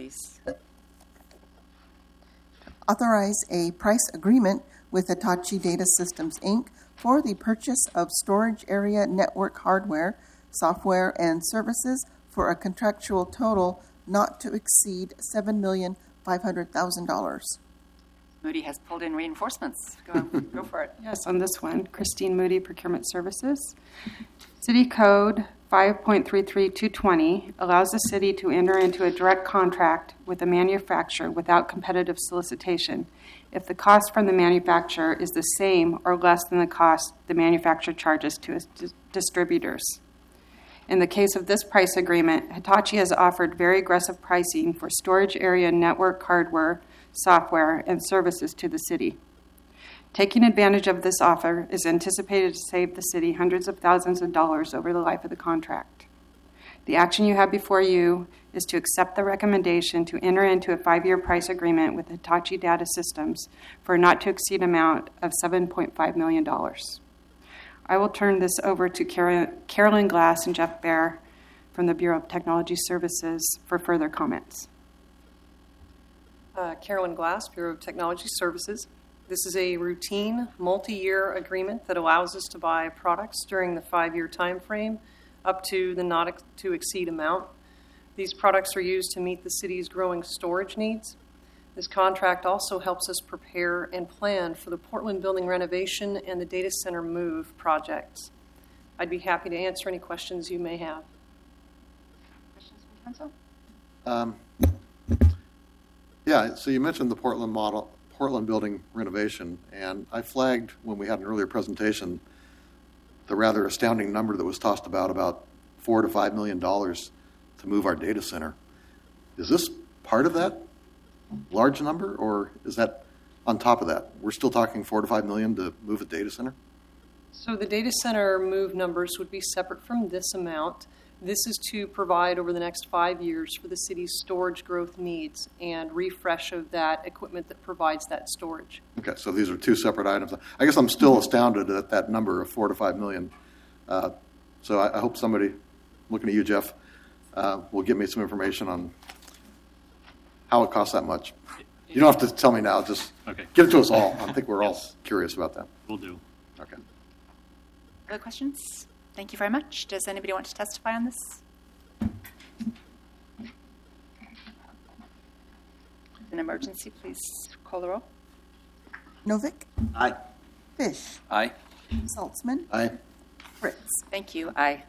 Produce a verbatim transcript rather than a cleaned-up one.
please. Authorize a price agreement with Hitachi Data Systems, Incorporated for the purchase of storage area network hardware, software, and services for a contractual total not to exceed seven million five hundred thousand dollars. Moody has pulled in reinforcements. Go, go for it. Yes, on this one, Christine Moody, Procurement Services. City Code five point three three two twenty allows the city to enter into a direct contract with a manufacturer without competitive solicitation if the cost from the manufacturer is the same or less than the cost the manufacturer charges to its dis- distributors. In the case of this price agreement, Hitachi has offered very aggressive pricing for storage area network hardware, software, and services to the city. Taking advantage of this offer is anticipated to save the city hundreds of thousands of dollars over the life of the contract. The action you have before you is to accept the recommendation to enter into a five-year price agreement with Hitachi Data Systems for a not-to-exceed amount of seven point five million dollars. I will turn this over to Carolyn Glass and Jeff Baer from the Bureau of Technology Services for further comments. Uh, Carolyn Glass, Bureau of Technology Services. This is a routine multi-year agreement that allows us to buy products during the five-year time frame up to the not to exceed amount. These products are used to meet the city's growing storage needs. This contract also helps us prepare and plan for the Portland building renovation and the data center move projects. I'd be happy to answer any questions you may have. Questions from council? Um, yeah, so you mentioned the Portland model, Portland building renovation, and I flagged when we had an earlier presentation the rather astounding number that was tossed about, about four to five million dollars to move our data center. Is this part of that large number, or is that on top of that? We're still talking four to five million to move a data center? So the data center move numbers would be separate from this amount. This is to provide over the next five years for the city's storage growth needs and refresh of that equipment that provides that storage. Okay, so these are two separate items. I guess I'm still astounded at that number of four to five million. Uh, so I, I hope somebody, looking at you, Jeff, uh, will give me some information on how it costs that much. You don't have to tell me now. Just okay. Give it to us all. I think we're Yes. all curious about that. Will do. Okay. Other questions? Thank you very much. Does anybody want to testify on this? An emergency, please call the roll. Novick, Aye. Fish, Aye. Saltzman, Aye. Fritz. Thank you. Aye.